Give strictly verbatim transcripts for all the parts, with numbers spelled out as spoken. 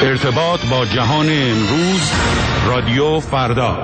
ارتباط با جهان امروز، رادیو فردا.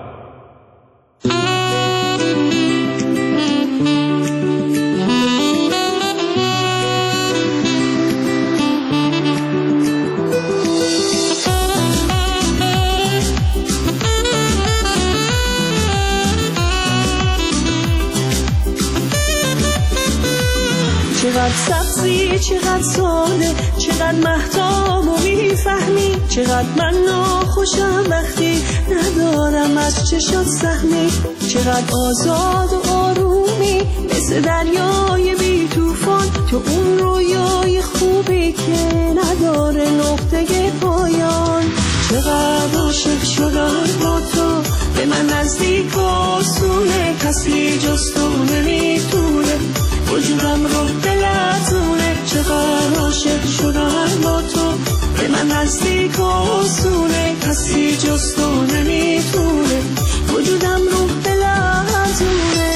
چقدر سبزی، چقدر ساده، چقدر مهتاب و میفهمی، چقدر من ناخوشم وقتی ندارم از چشات سهمی، چقدر آزاد و آرومی مثل دریای بی توفان، تو اون رویای خوبی که نداره نقطه پایان. چقدر عاشق شدم با تو، به من نزدیک و آسونه، کسی جز تو نمیتونه وجودم رو بلرزونه. چقدر عاشق شدم با تو، به من نزدیک و آسونه، کسی جز تو نمیتونه وجودم رو بلرزونه.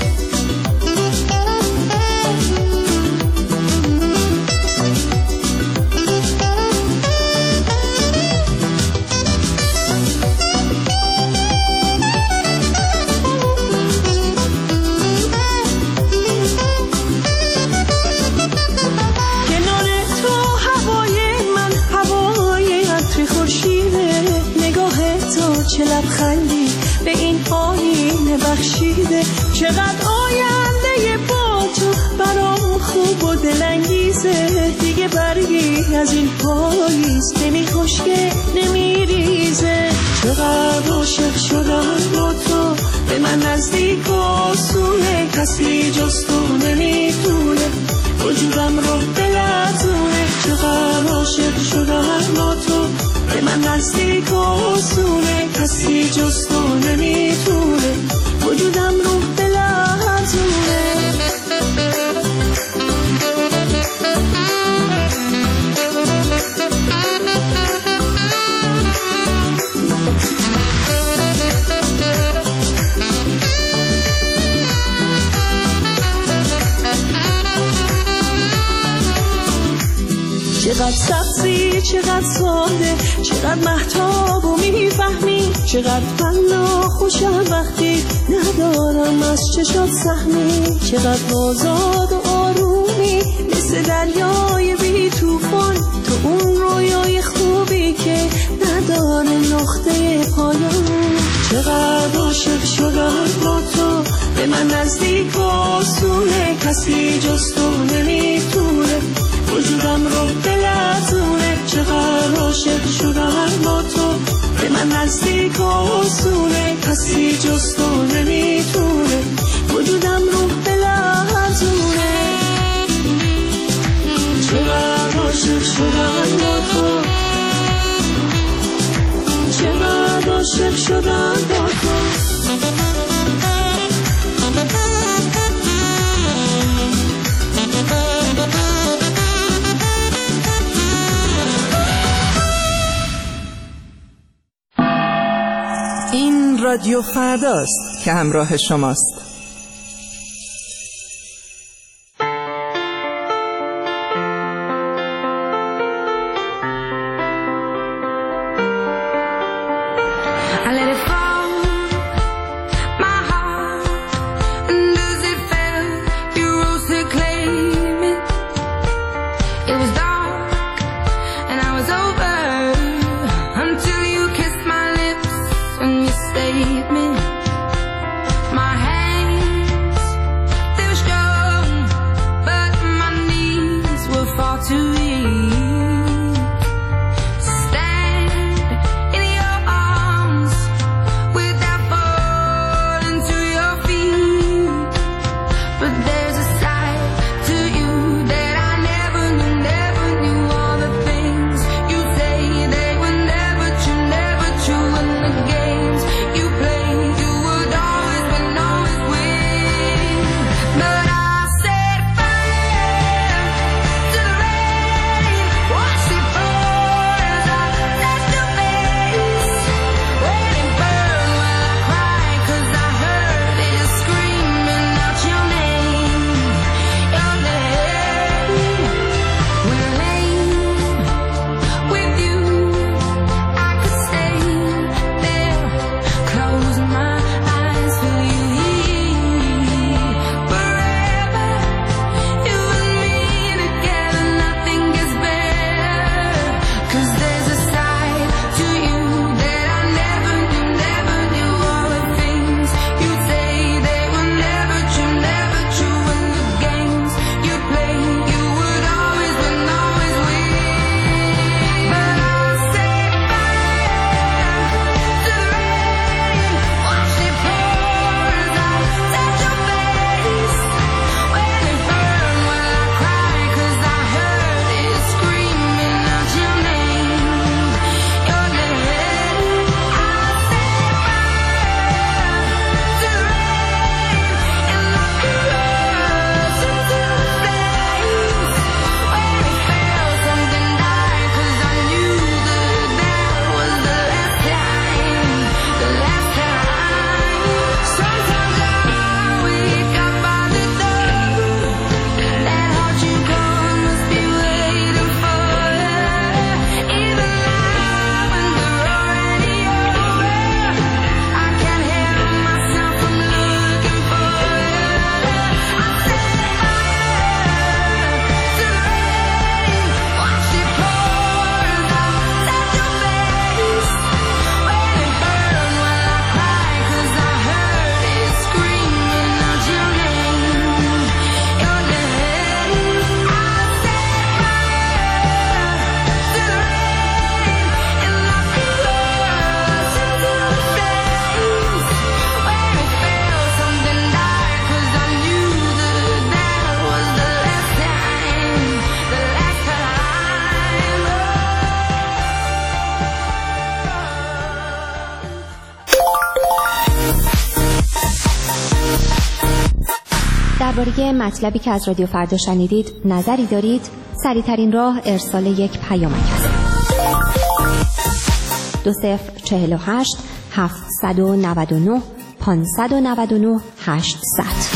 چه لبخندی به این آینه بخشیده، چقدر آینده با تو برام خوب و دلانگیزه. دیگه برگی از این پاییز نمی خشکه نمی ریزه. چقدر عاشق شدم با تو، به من نزدیک و آسونه، کسی جز تو نمیتونه وجودم رو بلرزونه. چقدر عاشق شدم با تو، به من نزدیک و آسونه، کسی جز تو نمیتونه وجودم رو بلرزونه. چقدر سبزی، چقدر ساده، چقدر مهتاب و میفهمی، چقدر من ناخوشم وقتی ندارم از چشات سهمی، چقدر آزاد و آرومی مثل دریای بی توفان، تو اون رویای خوبی که نداره نقطه پایان. چقدر عاشق شدم با تو، به من نزدیک و آسونه، کسی جز تو نمیتونه وجودم رو بلرزونه. چقدر عاشق شدم با تو، به من نزدیک و آسونه، کسی جز تو نمیتونه وجودم رو بلرزونه. چقدر عاشق شدم با تو، چقدر عاشق شدم با تو. این رادیو فرداست که همراه شماست. My hand درباره مطلبی که از رادیو فردا شنیدید نظری دارید؟ سریع‌ترین راه ارسال یک پیامک است. دو صفر چهل و هشت هفتصد و نود و نه پانصد و نود و نه هشتصد.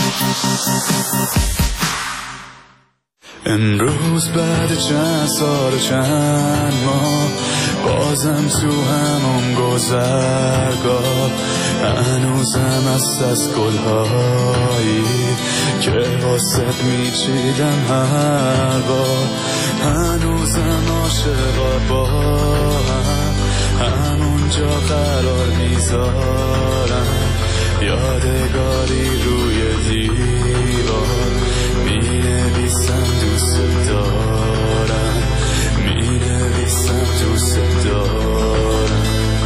امروز بعد چند سال چند ماه بازم تو همون گذرگاه هنوزم است از گلهایی که واسط میچیدم هر بار، هنوزم عاشقا با هم همونجا قرار میذارم، یادگاری روی دیوار مینویسم دوست دارم، مینویسم دوست دارم.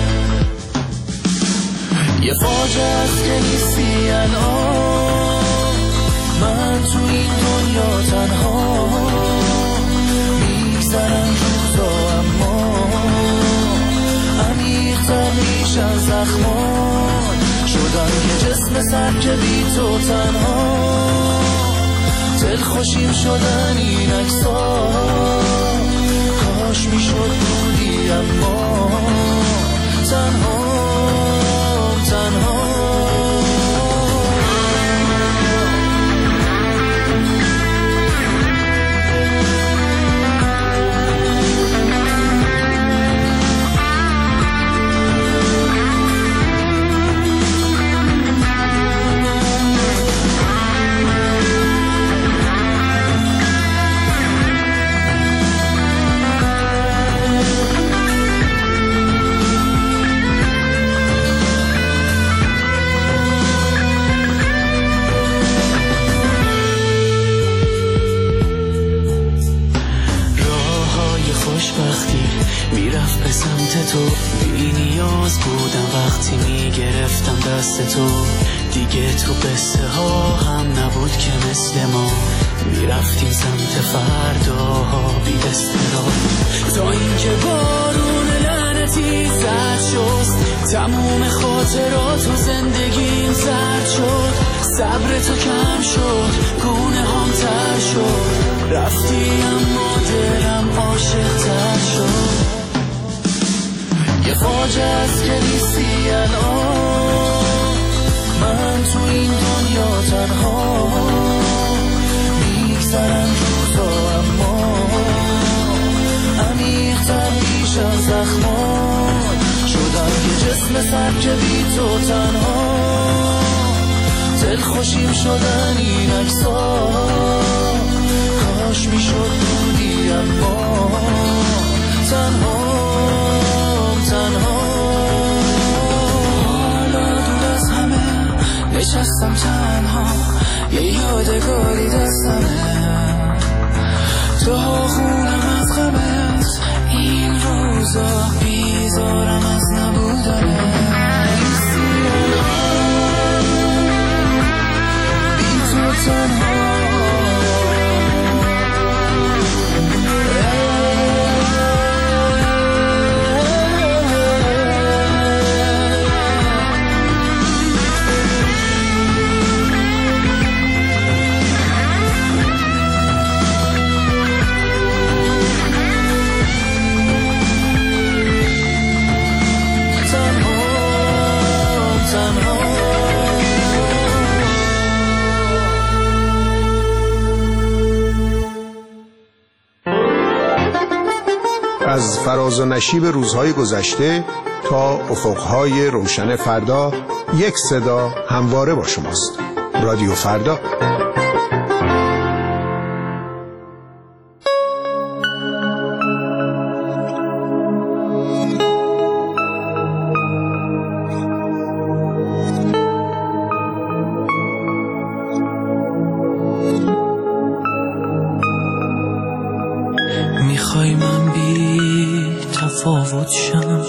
یه فاجعه است که نیستی الان، من تو این دنیا تنها میگذرم روزا اما عمیق‌تر میشن زخمان، شدم یه جسم سر که بی تو تنها، دلخوشیم شدن این عکس‌ها، کاش میشد بودی اما تنها تنها. میرفت به سمت تو، بی نیاز بودم وقتی میگرفتم دست تو، دیگه تو قصه ها هم نبود که مثل ما میرفتیم سمت فرداها بی استراب، تا اینکه بارون لعنتی زد شست، تموم خاطرات و زندگیم زد شد، صبر تو کم شد، گونه هم تر شد، رفتی اما دلم عاشق تر شد. یه فاجعه است که نیستی الان، من تو این دنیا تنها میگذرم روزا اما عمیق‌تر میشن زخمان، شدم یه جسم سر که بی تو تنها، دلخوشیم شدن این عکس‌ها، کاش میشد بودی اما تنها تنها. حالا دور از همه نشستم تنها، یه یادگاری دستمه، تو خونم از غمت، این روزا بیزارم از نبودنه، بی تو تنها. از فراز و نشیب روزهای گذشته تا افقهای روشن فردا، یک صدا همواره با شماست. رادیو فردا. میخوای من بی تفاوت شم،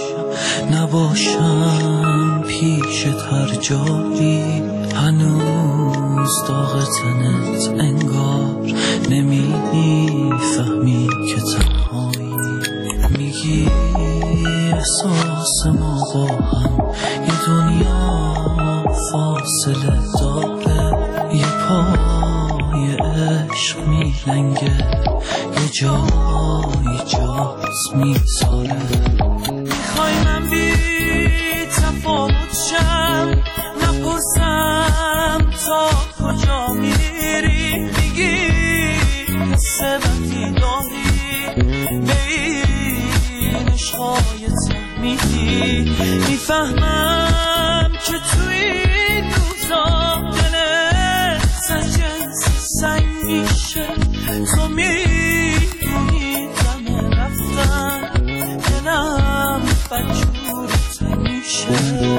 نباشم پیشت هر جایی، هنوز داغ تنت انگار نمیفهمی که تنهایی، میگی احساس ما با هم یه دنیا فاصله داره، یه پا عشق میلنگه یه جایی جاست میساره. میخوای من بی تفاوت شم نپرسم تا کجا میری، میگی حس بدی داری به این عشقای تحمیدی. میفهمم که توی این روزا دلت سجنس سنگ میشه، تو میدونی دم رفتن دلم بدجور تنگ میشه.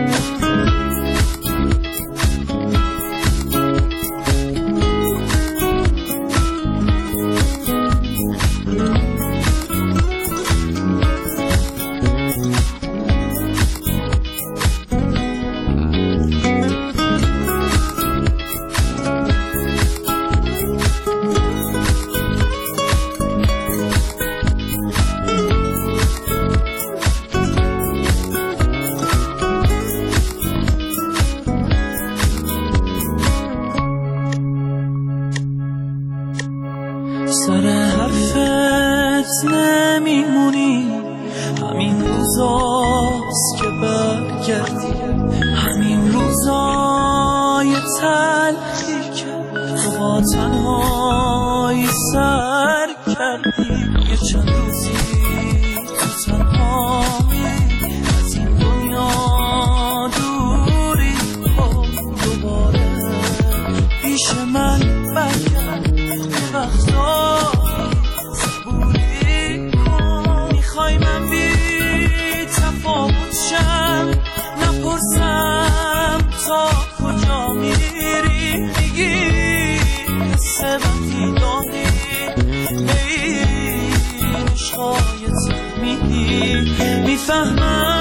سر حرفت نمیمونی، همین روزاست که برگردی، همین روزای تلخی که تو با تنهایی سر کردی. یه چند روزی تو تنهایی از این دنیا دوری کن، دوباره پیش من برگرد وقتایی صبوری کن. میخوای من بی تفاوت شم نپرسم تا کجا میری، میگی حس بدی داری به این عشقای تحمیدی. میفهمم